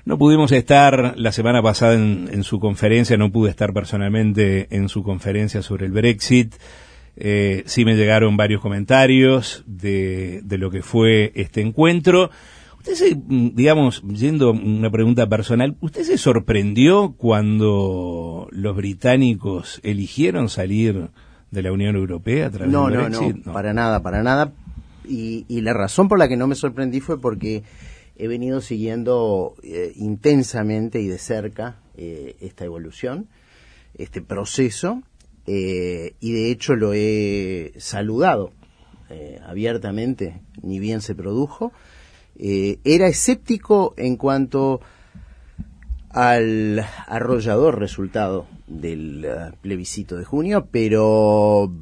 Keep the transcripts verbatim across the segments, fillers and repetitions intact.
No pudimos estar la semana pasada en, en su conferencia, no pude estar personalmente en su conferencia sobre el Brexit. Eh, sí me llegaron varios comentarios de, de lo que fue este encuentro. Usted se, digamos, yendo a una pregunta personal, ¿usted se sorprendió cuando los británicos eligieron salir de la Unión Europea a través no, del no, Brexit? No, no, para nada, para nada. Y, y la razón por la que no me sorprendí fue porque he venido siguiendo eh, intensamente y de cerca eh, esta evolución, este proceso, eh, y de hecho lo he saludado eh, abiertamente, ni bien se produjo. Eh, era escéptico en cuanto al arrollador resultado del uh, plebiscito de junio, pero uh,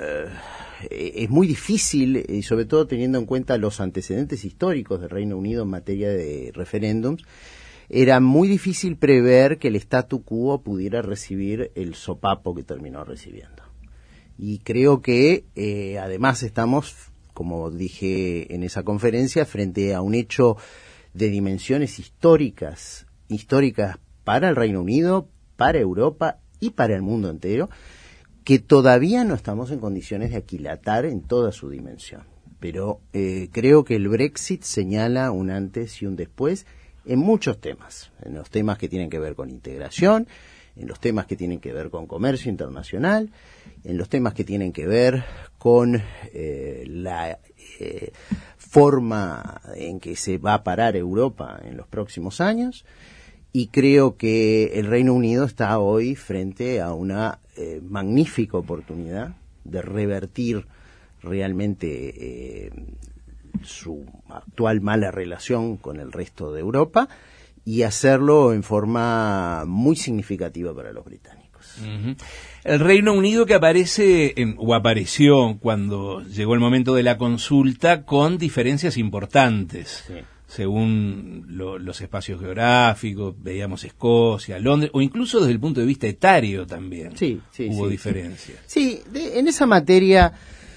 es muy difícil, y sobre todo teniendo en cuenta los antecedentes históricos del Reino Unido en materia de referéndums, era muy difícil prever que el statu quo pudiera recibir el sopapo que terminó recibiendo. Y creo que eh, además estamos, como dije en esa conferencia, frente a un hecho de dimensiones históricas, históricas para el Reino Unido, para Europa y para el mundo entero, que todavía no estamos en condiciones de aquilatar en toda su dimensión. Pero eh, creo que el Brexit señala un antes y un después en muchos temas, en los temas que tienen que ver con integración, en los temas que tienen que ver con comercio internacional, en los temas que tienen que ver con eh, la eh, forma en que se va a parar Europa en los próximos años. Y creo que el Reino Unido está hoy frente a una eh, magnífica oportunidad de revertir realmente eh, su actual mala relación con el resto de Europa y hacerlo en forma muy significativa para los británicos. Uh-huh. El Reino Unido que aparece, en, o apareció cuando llegó el momento de la consulta, con diferencias importantes. Sí. Según lo, los espacios geográficos, veíamos Escocia, Londres, o incluso desde el punto de vista etario también sí, sí, hubo sí, diferencias. Sí, sí de, en esa materia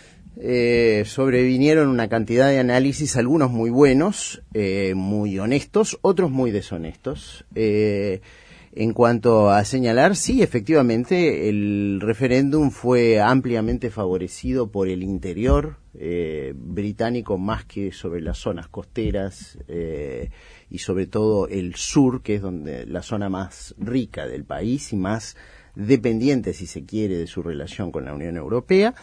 eh, sobrevinieron una cantidad de análisis, algunos muy buenos, eh, muy honestos, otros muy deshonestos. Eh, en cuanto a señalar, sí, efectivamente, el referéndum fue ampliamente favorecido por el interior eh, británico más que sobre las zonas costeras eh, y sobre todo el sur, que es donde la zona más rica del país y más dependiente, si se quiere, de su relación con la Unión Europea.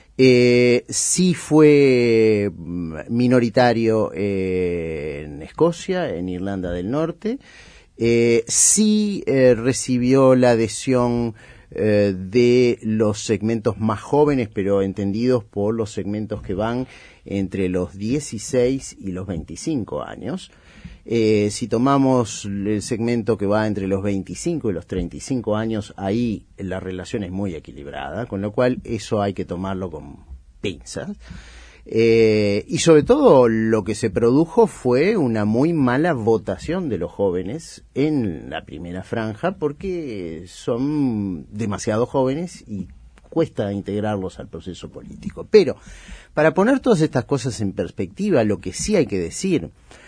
Eh, sí fue minoritario eh, en Escocia, en Irlanda del Norte. Eh, sí eh, recibió la adhesión eh, de los segmentos más jóvenes, pero entendidos por los segmentos que van entre los dieciséis y los veinticinco años. Eh, si tomamos el segmento que va entre los veinticinco y los treinta y cinco años, ahí la relación es muy equilibrada, con lo cual eso hay que tomarlo con pinzas. Eh, y sobre todo lo que se produjo fue una muy mala votación de los jóvenes en la primera franja porque son demasiado jóvenes y cuesta integrarlos al proceso político. Pero para poner todas estas cosas en perspectiva, lo que sí hay que decir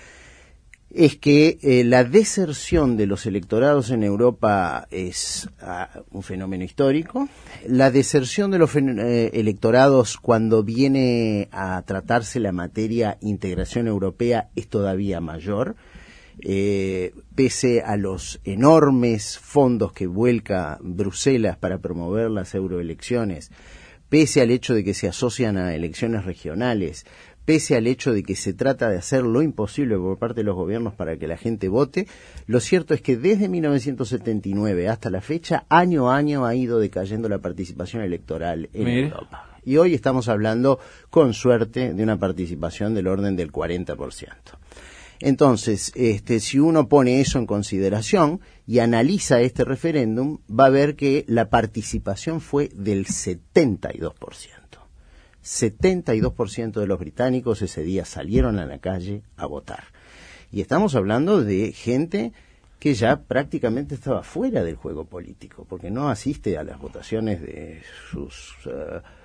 es que eh, la deserción de los electorados en Europa es uh, un fenómeno histórico. La deserción de los eh, electorados cuando viene a tratarse la materia integración europea es todavía mayor. Eh, pese a los enormes fondos que vuelca Bruselas para promover las euroelecciones, pese al hecho de que se asocian a elecciones regionales, pese al hecho de que se trata de hacer lo imposible por parte de los gobiernos para que la gente vote, lo cierto es que desde mil novecientos setenta y nueve hasta la fecha, año a año ha ido decayendo la participación electoral en Mire. Europa. Y hoy estamos hablando, con suerte, de una participación del orden del cuarenta por ciento. Entonces, este, si uno pone eso en consideración y analiza este referéndum, va a ver que la participación fue del setenta y dos por ciento. setenta y dos por ciento de los británicos ese día salieron a la calle a votar. Y estamos hablando de gente que ya prácticamente estaba fuera del juego político, porque no asiste a las votaciones de sus uh,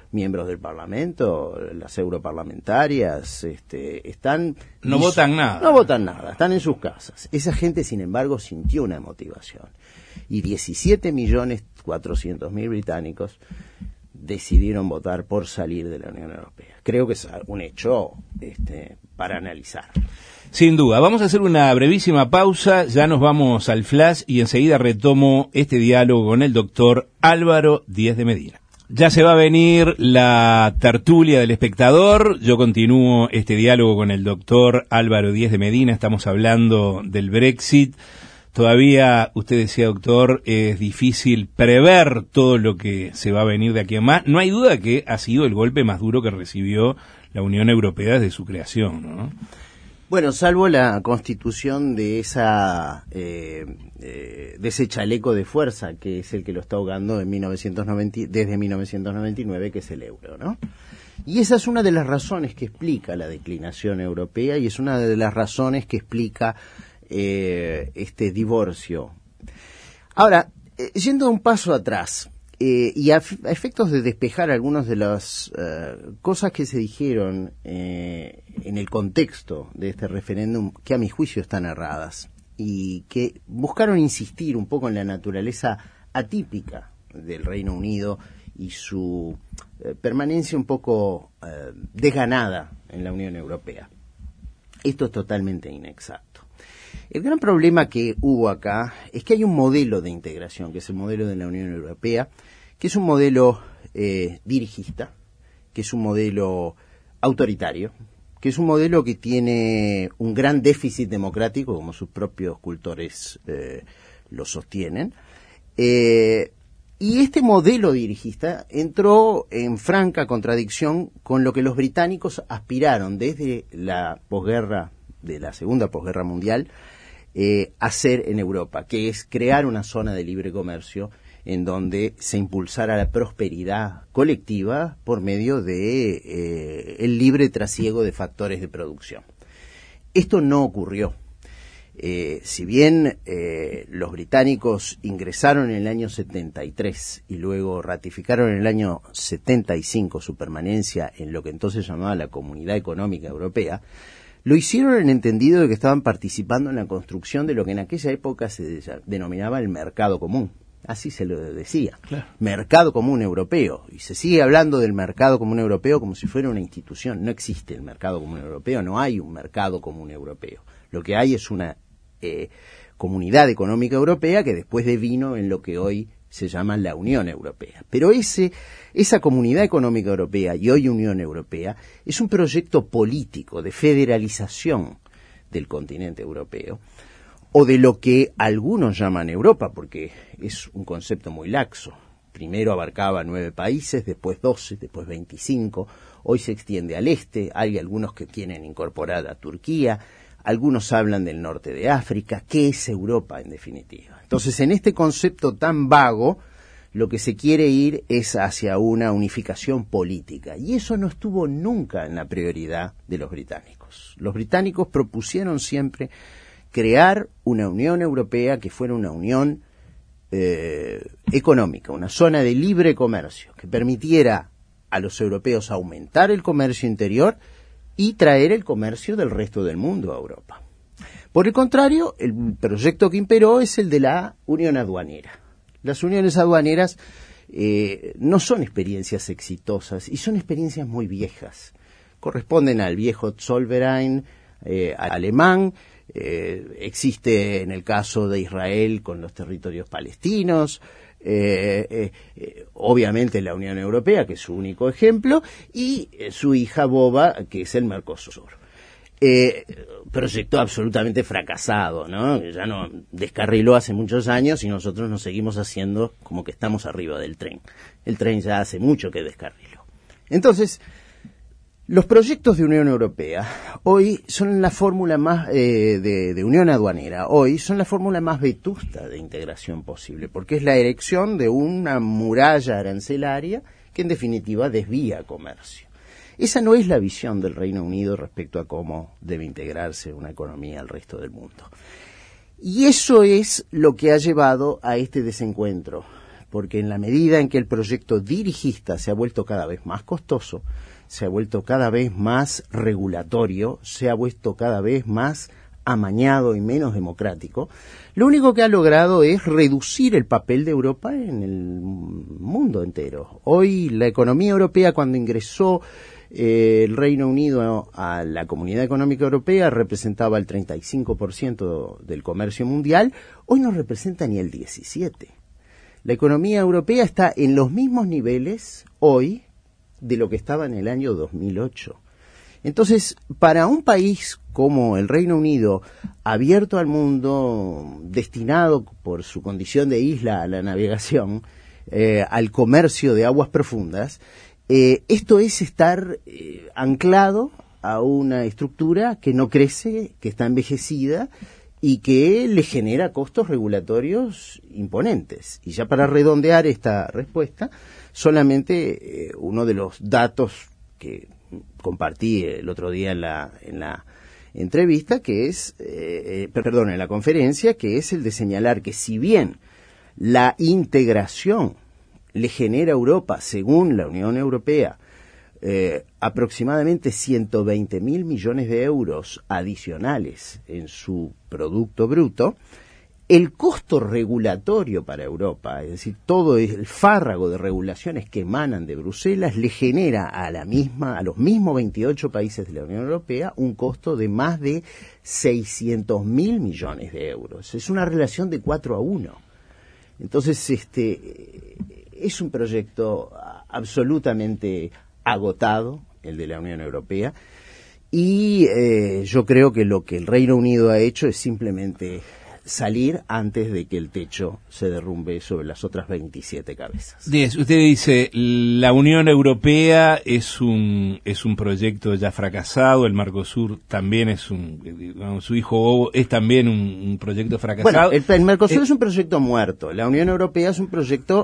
miembros del Parlamento, las europarlamentarias, este, están... No votan nada. No votan nada, están en sus casas. Esa gente, sin embargo, sintió una motivación. Y diecisiete millones cuatrocientos mil británicos decidieron votar por salir de la Unión Europea. Creo que es un hecho este, para analizar. Sin duda. Vamos a hacer una brevísima pausa, ya nos vamos al flash y enseguida retomo este diálogo con el doctor Álvaro Díez de Medina. Ya se va a venir la tertulia del espectador. Yo continúo este diálogo con el doctor Álvaro Díez de Medina. Estamos hablando del Brexit. Todavía, usted decía, doctor, es difícil prever todo lo que se va a venir de aquí a más. No hay duda que ha sido el golpe más duro que recibió la Unión Europea desde su creación, ¿no? Bueno, salvo la constitución de esa eh, eh, de ese chaleco de fuerza que es el que lo está ahogando en mil novecientos noventa, desde mil novecientos noventa y nueve, que es el euro, ¿no? Y esa es una de las razones que explica la declinación europea y es una de las razones que explica eh, este divorcio. Ahora, eh, yendo un paso atrás, Eh, y a, a efectos de despejar algunas de las uh, cosas que se dijeron eh, en el contexto de este referéndum, que a mi juicio están erradas, y que buscaron insistir un poco en la naturaleza atípica del Reino Unido y su eh, permanencia un poco eh, desganada en la Unión Europea. Esto es totalmente inexacto. El gran problema que hubo acá es que hay un modelo de integración, que es el modelo de la Unión Europea, que es un modelo eh, dirigista, que es un modelo autoritario, que es un modelo que tiene un gran déficit democrático, como sus propios cultores eh, lo sostienen. Eh, y este modelo dirigista entró en franca contradicción con lo que los británicos aspiraron desde la posguerra, de la segunda posguerra mundial, eh, hacer en Europa, que es crear una zona de libre comercio en donde se impulsara la prosperidad colectiva por medio de eh, el libre trasiego de factores de producción. Esto no ocurrió. Eh, si bien eh, los británicos ingresaron en el año setenta y tres y luego ratificaron en el año setenta y cinco su permanencia en lo que entonces llamaba la Comunidad Económica Europea, lo hicieron en entendido de que estaban participando en la construcción de lo que en aquella época se denominaba el mercado común. Así se lo decía, claro. Mercado común europeo. Y se sigue hablando del mercado común europeo como si fuera una institución. No existe el mercado común europeo, no hay un mercado común europeo. Lo que hay es una eh, comunidad económica europea que después devino en lo que hoy se llama la Unión Europea. Pero ese, esa comunidad económica europea y hoy Unión Europea es un proyecto político de federalización del continente europeo, o de lo que algunos llaman Europa, porque es un concepto muy laxo. Primero abarcaba nueve países, después doce, después veinticinco, hoy se extiende al este, hay algunos que quieren incorporar a Turquía, algunos hablan del norte de África. ¿Qué es Europa en definitiva? Entonces, en este concepto tan vago, lo que se quiere ir es hacia una unificación política, y eso no estuvo nunca en la prioridad de los británicos. Los británicos propusieron siempre crear una Unión Europea que fuera una unión eh, económica, una zona de libre comercio, que permitiera a los europeos aumentar el comercio interior y traer el comercio del resto del mundo a Europa. Por el contrario, el proyecto que imperó es el de la unión aduanera. Las uniones aduaneras eh, no son experiencias exitosas y son experiencias muy viejas. Corresponden al viejo Zollverein eh, alemán. Eh, existe en el caso de Israel con los territorios palestinos, eh, eh, eh, obviamente la Unión Europea, que es su único ejemplo, y eh, su hija boba, que es el Mercosur. Eh, proyecto absolutamente fracasado, ¿no? Ya no descarriló hace muchos años y nosotros nos seguimos haciendo como que estamos arriba del tren. El tren ya hace mucho que descarriló. Entonces, los proyectos de Unión Europea hoy son la fórmula más eh, de, de unión aduanera. Hoy son la fórmula más vetusta de integración posible, porque es la erección de una muralla arancelaria que en definitiva desvía comercio. Esa no es la visión del Reino Unido respecto a cómo debe integrarse una economía al resto del mundo. Y eso es lo que ha llevado a este desencuentro porque en la medida en que el proyecto dirigista se ha vuelto cada vez más costoso, se ha vuelto cada vez más regulatorio, se ha vuelto cada vez más amañado y menos democrático, lo único que ha logrado es reducir el papel de Europa en el mundo entero. Hoy la economía europea, cuando ingresó eh, el Reino Unido a la Comunidad Económica Europea, representaba el treinta y cinco por ciento del comercio mundial, hoy no representa ni el diecisiete por ciento. La economía europea está en los mismos niveles hoy de lo que estaba en el año dos mil ocho. Entonces, para un país como el Reino Unido, abierto al mundo, destinado por su condición de isla a la navegación, eh, al comercio de aguas profundas, eh, esto es estar eh, anclado a una estructura que no crece, que está envejecida y que le genera costos regulatorios imponentes. Y ya para redondear esta respuesta, solamente eh, uno de los datos que compartí el otro día en la, en la entrevista, que es, eh, perdón, en la conferencia, que es el de señalar que si bien la integración le genera a Europa, según la Unión Europea, eh, aproximadamente ciento veinte mil millones de euros adicionales en su Producto Bruto, el costo regulatorio para Europa, es decir, todo el fárrago de regulaciones que emanan de Bruselas, le genera a la misma, a los mismos veintiocho países de la Unión Europea un costo de más de seiscientos mil millones de euros. Es una relación de cuatro a uno. Entonces, este, es un proyecto absolutamente agotado, el de la Unión Europea, y eh, yo creo que lo que el Reino Unido ha hecho es simplemente salir antes de que el techo se derrumbe sobre las otras veintisiete cabezas. Diez, usted dice, la Unión Europea es un es un proyecto ya fracasado, el Mercosur también es un, digamos, su hijo Bobo es también un, un proyecto fracasado. Bueno, el, el Mercosur eh, es un proyecto muerto, la Unión Europea es un proyecto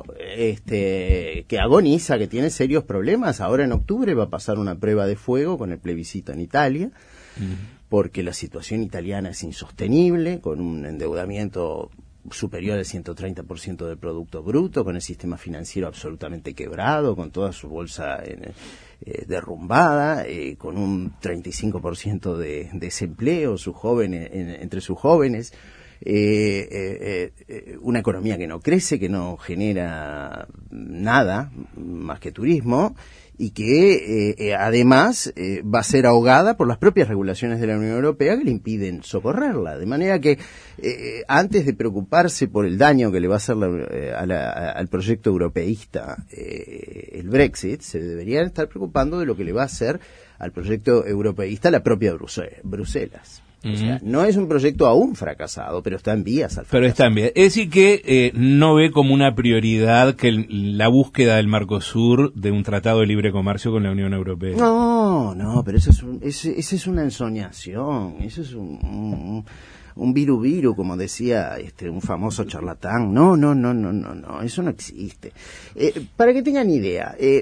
este que agoniza, que tiene serios problemas. Ahora en octubre va a pasar una prueba de fuego con el plebiscito en Italia. Uh-huh. Porque la situación italiana es insostenible, con un endeudamiento superior al ciento treinta por ciento del Producto Bruto, con el sistema financiero absolutamente quebrado, con toda su bolsa en, eh, derrumbada, eh, con un treinta y cinco por ciento de, de desempleo sus jóvenes, en, entre sus jóvenes, eh, eh, eh, una economía que no crece, que no genera nada más que turismo, y que eh, eh, además eh, va a ser ahogada por las propias regulaciones de la Unión Europea que le impiden socorrerla. De manera que eh, antes de preocuparse por el daño que le va a hacer la, eh, a la, a, al proyecto europeísta eh, el Brexit, se deberían estar preocupando de lo que le va a hacer al proyecto europeísta la propia Bruse- Bruselas. Uh-huh. O sea, no es un proyecto aún fracasado, pero está en vías al fracaso. Pero está en vías. Es decir que eh, no ve como una prioridad que el, la búsqueda del Mercosur de un tratado de libre comercio con la Unión Europea. No, no, pero eso es un, ese, ese es una ensoñación, eso es un, un, un viru viru, como decía este un famoso charlatán. No, no, no, no, no, no, eso no existe. Eh, para que tengan idea, eh,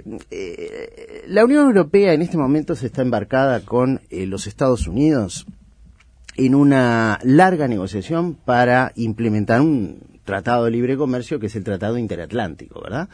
eh, la Unión Europea en este momento se está embarcada con eh, los Estados Unidos en una larga negociación para implementar un tratado de libre comercio que es el Tratado Interatlántico, ¿verdad?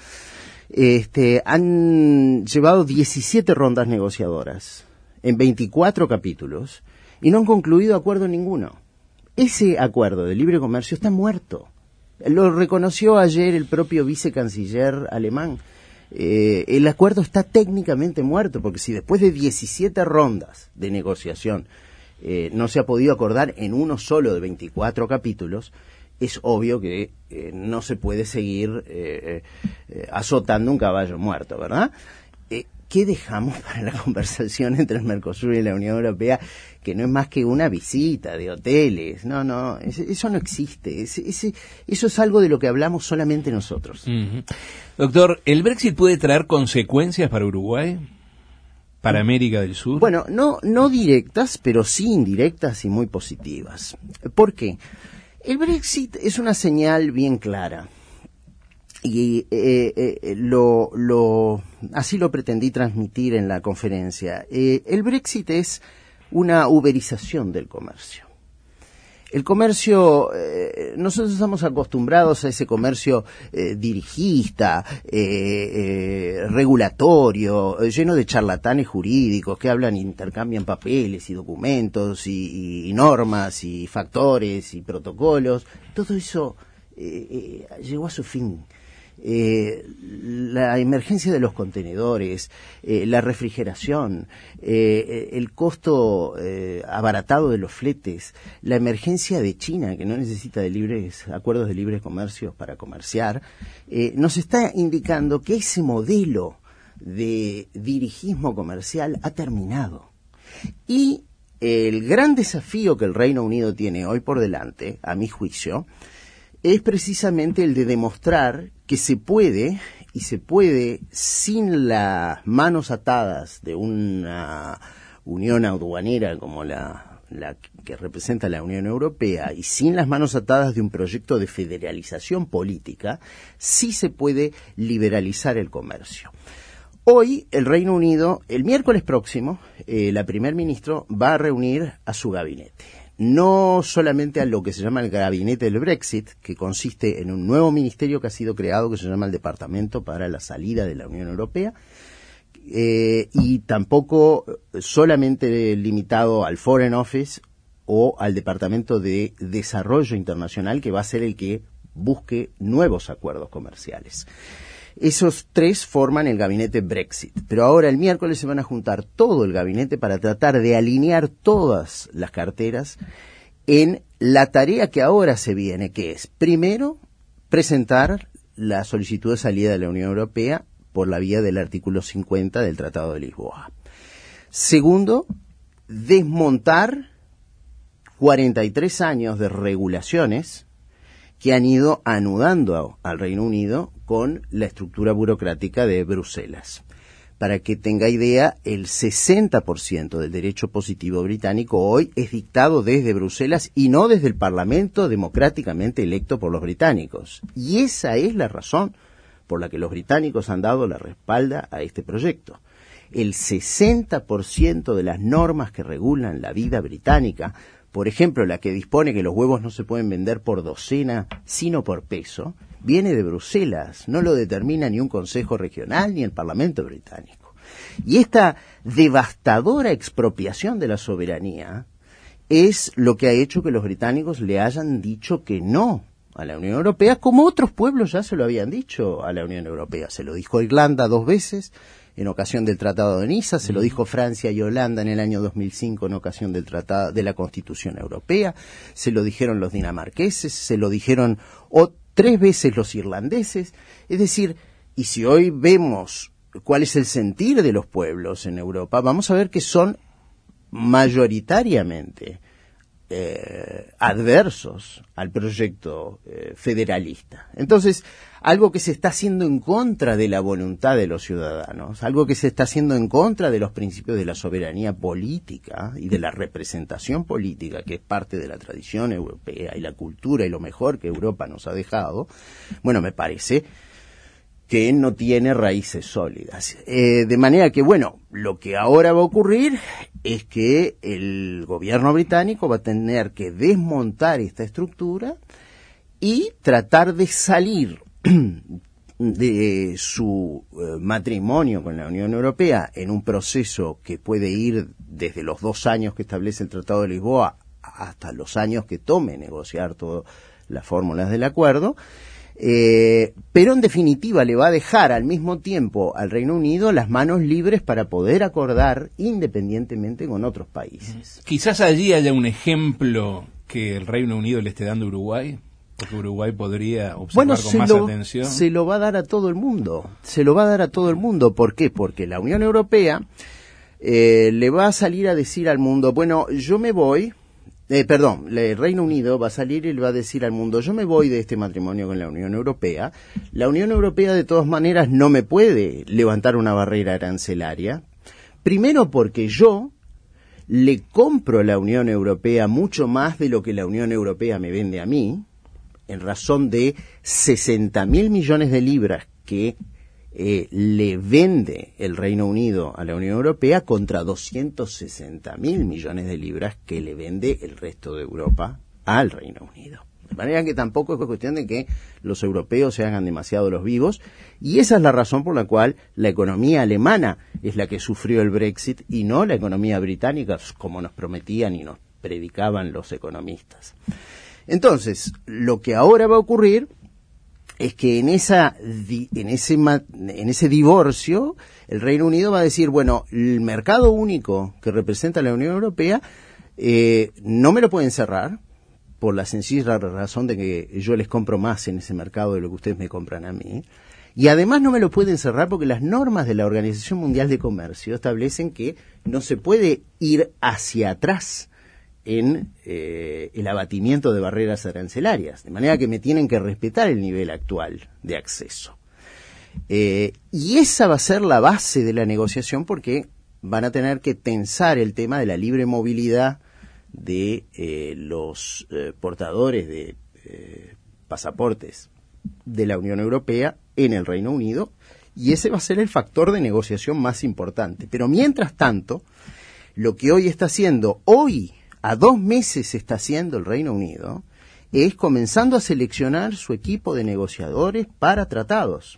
Este, han llevado diecisiete rondas negociadoras en veinticuatro capítulos y no han concluido acuerdo ninguno. Ese acuerdo de libre comercio está muerto. Lo reconoció ayer el propio vicecanciller alemán. Eh, el acuerdo está técnicamente muerto, porque si después de diecisiete rondas de negociación Eh, no se ha podido acordar en uno solo de veinticuatro capítulos, es obvio que eh, no se puede seguir eh, eh, azotando un caballo muerto, ¿verdad? Eh, ¿Qué dejamos para la conversación entre el Mercosur y la Unión Europea? Que no es más que una visita de hoteles. No, no, ese, eso no existe. Ese, ese, eso es algo de lo que hablamos solamente nosotros. Uh-huh. Doctor, ¿el Brexit puede traer consecuencias para Uruguay? ¿Para América del Sur? Bueno, no, no directas, pero sí indirectas y muy positivas. ¿Por qué? El Brexit es una señal bien clara. Y eh, eh, lo, lo, así lo pretendí transmitir en la conferencia. Eh, el Brexit es una uberización del comercio. El comercio, eh, nosotros estamos acostumbrados a ese comercio eh, dirigista, eh, eh, regulatorio, eh, lleno de charlatanes jurídicos que hablan, intercambian papeles y documentos y, y, y normas y factores y protocolos. Todo eso eh, eh, llegó a su fin. Eh, la emergencia de los contenedores, eh, la refrigeración, eh, el costo eh, abaratado de los fletes, la emergencia de China, que no necesita de libres acuerdos de libre comercio para comerciar, eh, nos está indicando que ese modelo de dirigismo comercial ha terminado. Y el gran desafío que el Reino Unido tiene hoy por delante, a mi juicio, es precisamente el de demostrar que se puede, y se puede sin las manos atadas de una unión aduanera como la, la que representa la Unión Europea, y sin las manos atadas de un proyecto de federalización política, sí se puede liberalizar el comercio. Hoy el Reino Unido, el miércoles próximo, eh, la primer ministro va a reunir a su gabinete. No solamente a lo que se llama el gabinete del Brexit, que consiste en un nuevo ministerio que ha sido creado, que se llama el Departamento para la Salida de la Unión Europea, eh, y tampoco solamente limitado al Foreign Office o al Departamento de Desarrollo Internacional, que va a ser el que busque nuevos acuerdos comerciales. Esos tres forman el gabinete Brexit, pero ahora el miércoles se van a juntar todo el gabinete para tratar de alinear todas las carteras en la tarea que ahora se viene, que es, primero, presentar la solicitud de salida de la Unión Europea por la vía del artículo cincuenta del Tratado de Lisboa. Segundo, desmontar cuarenta y tres años de regulaciones que han ido anudando al Reino Unido con la estructura burocrática de Bruselas. Para que tenga idea, el sesenta por ciento del derecho positivo británico hoy es dictado desde Bruselas y no desde el Parlamento democráticamente electo por los británicos. Y esa es la razón por la que los británicos han dado la respalda a este proyecto. El sesenta por ciento de las normas que regulan la vida británica, por ejemplo, la que dispone que los huevos no se pueden vender por docena, sino por peso, viene de Bruselas, no lo determina ni un consejo regional ni el Parlamento británico. Y esta devastadora expropiación de la soberanía es lo que ha hecho que los británicos le hayan dicho que no a la Unión Europea, como otros pueblos ya se lo habían dicho a la Unión Europea. Se lo dijo Irlanda dos veces, en ocasión del Tratado de Niza, se lo dijo Francia y Holanda en el año dos mil cinco en ocasión del tratado de la Constitución Europea, se lo dijeron los dinamarqueses, se lo dijeron o, tres veces los irlandeses. Es decir, y si hoy vemos cuál es el sentir de los pueblos en Europa, vamos a ver que son mayoritariamente eh, adversos al proyecto eh, federalista. Entonces, algo que se está haciendo en contra de la voluntad de los ciudadanos, algo que se está haciendo en contra de los principios de la soberanía política y de la representación política, que es parte de la tradición europea y la cultura y lo mejor que Europa nos ha dejado, bueno, me parece que no tiene raíces sólidas. Eh, de manera que, bueno, lo que ahora va a ocurrir es que el gobierno británico va a tener que desmontar esta estructura y tratar de salir de su eh, matrimonio con la Unión Europea en un proceso que puede ir desde los dos años que establece el Tratado de Lisboa hasta los años que tome negociar todas las fórmulas del acuerdo, eh, pero en definitiva le va a dejar al mismo tiempo al Reino Unido las manos libres para poder acordar independientemente con otros países. Quizás allí haya un ejemplo que el Reino Unido le esté dando a Uruguay, porque Uruguay podría observar bueno, con más lo, atención. Se lo va a dar a todo el mundo, se lo va a dar a todo el mundo. ¿Por qué? Porque la Unión Europea eh, le va a salir a decir al mundo, bueno, yo me voy, eh, perdón, el Reino Unido va a salir y le va a decir al mundo, yo me voy de este matrimonio con la Unión Europea. La Unión Europea de todas maneras no me puede levantar una barrera arancelaria, primero porque yo le compro a la Unión Europea mucho más de lo que la Unión Europea me vende a mí, en razón de sesenta mil millones de libras que eh, le vende el Reino Unido a la Unión Europea contra doscientos sesenta mil millones de libras que le vende el resto de Europa al Reino Unido. De manera que tampoco es cuestión de que los europeos se hagan demasiado los vivos, y esa es la razón por la cual la economía alemana es la que sufrió el Brexit y no la economía británica, como nos prometían y nos predicaban los economistas. Entonces, lo que ahora va a ocurrir es que en esa en ese en ese divorcio el Reino Unido va a decir, bueno, el mercado único que representa la Unión Europea eh, no me lo pueden cerrar, por la sencilla razón de que yo les compro más en ese mercado de lo que ustedes me compran a mí. Y además no me lo pueden cerrar porque las normas de la Organización Mundial de Comercio establecen que no se puede ir hacia atrás en eh, el abatimiento de barreras arancelarias. De manera que me tienen que respetar el nivel actual de acceso. Eh, y esa va a ser la base de la negociación, porque van a tener que tensar el tema de la libre movilidad de eh, los eh, portadores de eh, pasaportes de la Unión Europea en el Reino Unido, y ese va a ser el factor de negociación más importante. Pero mientras tanto, lo que hoy está haciendo, hoy, a dos meses está haciendo el Reino Unido, es comenzando a seleccionar su equipo de negociadores para tratados.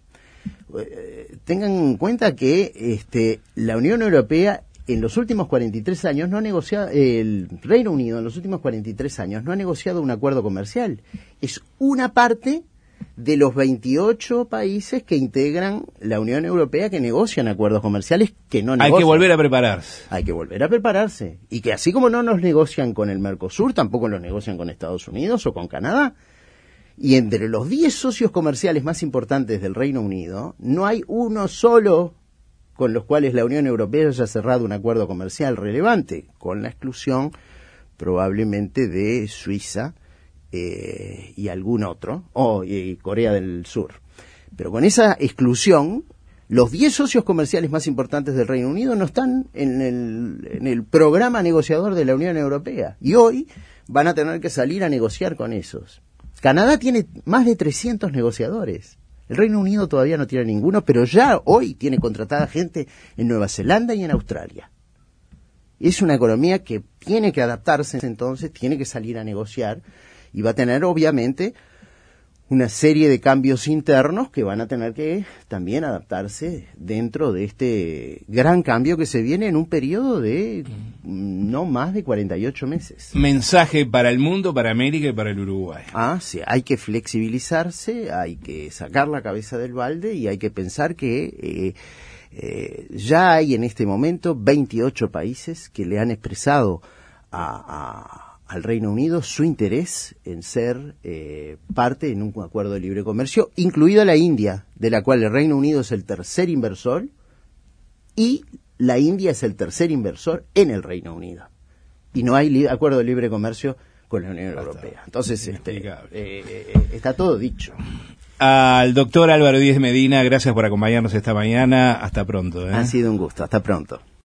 Eh, tengan en cuenta que este, la Unión Europea en los últimos cuarenta y tres años no ha negociado, el Reino Unido en los últimos cuarenta y tres años no ha negociado un acuerdo comercial. Es una parte de los veintiocho países que integran la Unión Europea que negocian acuerdos comerciales que no negocian. Hay que volver a prepararse. Hay que volver a prepararse. Y que así como no nos negocian con el Mercosur, tampoco los negocian con Estados Unidos o con Canadá. Y entre los diez socios comerciales más importantes del Reino Unido, no hay uno solo con los cuales la Unión Europea haya cerrado un acuerdo comercial relevante, con la exclusión probablemente de Suiza eh, y algún otro, o y Corea del Sur. Pero con esa exclusión, los diez socios comerciales más importantes del Reino Unido no están en el, en el programa negociador de la Unión Europea, y hoy van a tener que salir a negociar con esos. Canadá tiene más de trescientos negociadores. El Reino Unido todavía no tiene ninguno, pero ya hoy tiene contratada gente en Nueva Zelanda y en Australia. Es una economía que tiene que adaptarse, entonces tiene que salir a negociar, y va a tener obviamente una serie de cambios internos que van a tener que también adaptarse dentro de este gran cambio que se viene en un periodo de no más de cuarenta y ocho meses. Mensaje para el mundo, para América y para el Uruguay. Ah, sí, hay que flexibilizarse, hay que sacar la cabeza del balde y hay que pensar que eh, eh, ya hay en este momento veintiocho países que le han expresado a... a al Reino Unido su interés en ser eh, parte en un acuerdo de libre comercio, incluida la India, de la cual el Reino Unido es el tercer inversor, y la India es el tercer inversor en el Reino Unido. Y no hay li- acuerdo de libre comercio con la Unión Europea. Entonces, este, eh, eh, está todo dicho. Al doctor Álvaro Díez Medina, gracias por acompañarnos esta mañana. Hasta pronto. ¿eh? Ha sido un gusto. Hasta pronto.